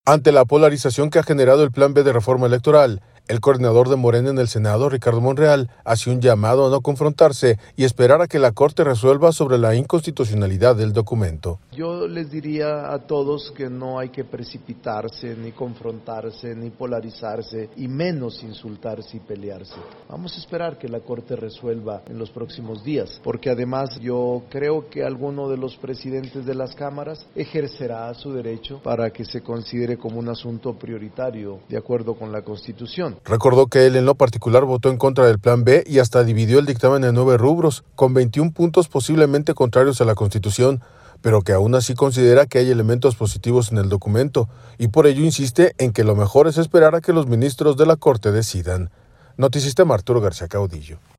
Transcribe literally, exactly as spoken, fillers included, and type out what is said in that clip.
Ante la polarización que ha generado el Plan B de reforma electoral, el coordinador de Morena en el Senado, Ricardo Monreal, hace un llamado a no confrontarse y esperar a que la Corte resuelva sobre la inconstitucionalidad del documento. Yo les diría a todos que no hay que precipitarse, ni confrontarse, ni polarizarse, y menos insultarse y pelearse. Vamos a esperar que la Corte resuelva en los próximos días, porque además yo creo que alguno de los presidentes de las cámaras ejercerá su derecho para que se considere como un asunto prioritario de acuerdo con la Constitución. Recordó que él en lo particular votó en contra del Plan B y hasta dividió el dictamen en nueve rubros, con veintiún puntos posiblemente contrarios a la Constitución, pero que aún así considera que hay elementos positivos en el documento, y por ello insiste en que lo mejor es esperar a que los ministros de la Corte decidan. Noticista Arturo García Caudillo.